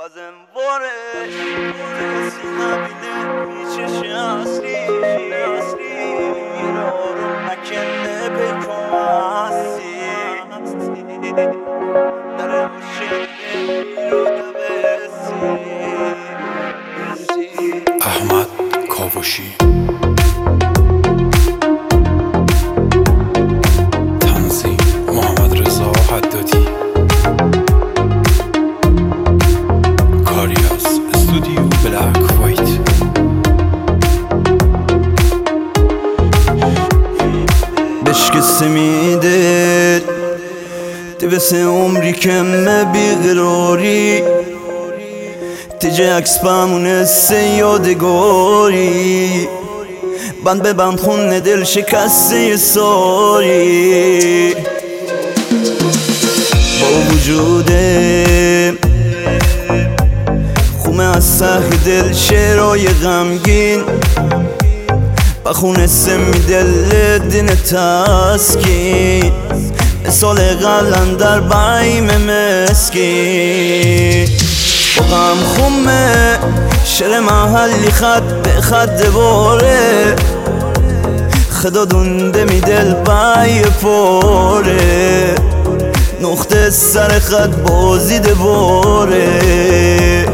بازم وارش کسی نبینه هیچش اصلی آروم نکنه بکن هستی در مشکل رو دوستی احمد کاوشی تنظیم محمد رضا حدادی کاریاس استودیو بلک وایت بشکست میده تبس عمری کمه بیقراری تیجه عکس بمونه سه یادگاری بند به بند خونه دل شکسته ساری با وجوده خومه از سه دل شعرهای غمگین بخونه سمی دل دین تسکین مثال قلندر بایم مسکین با غم خومه شعر محلی خط به خط دواره خدا دونده می دل بای پاره نقطه سر خط بازی دواره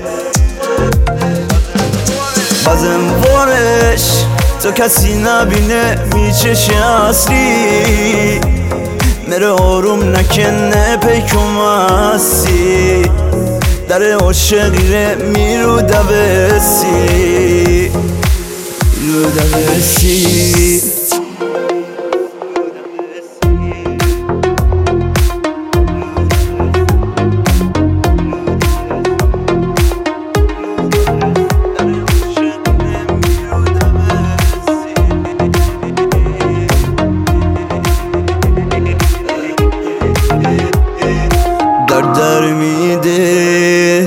بازم وارش تا کسی نبینه میچش اصلی مره آروم نکنه پیکم هستی در عاشقیره میرو دوستی در میده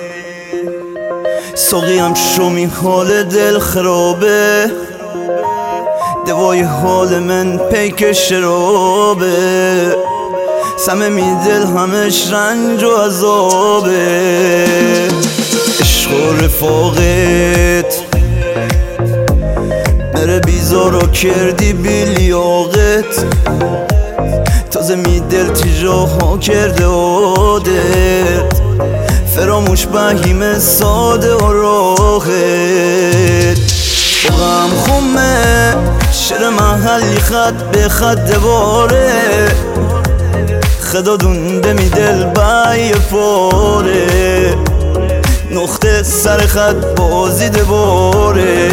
ساقیم شمی حال دل خرابه دوای حال من پیک شرابه سمه می دل همش رنج و عذابه عشق و رفاقت مره بیزارا کردی بیلیاقت تازه می دل تیجاها کرده عادت فراموش بهیم ساده و راحت با غم خومه شعر محلی خط به خط دواره خدا دونده می دل بای پاره نقطه سر خط بازی دواره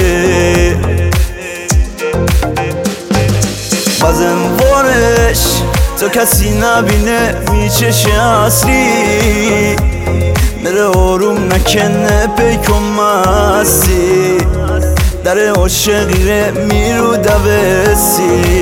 بازم وارش تا کسی نبینه میچش اصلی مره آروم نکنه پیکم هستی در عاشقیره میرو دوستی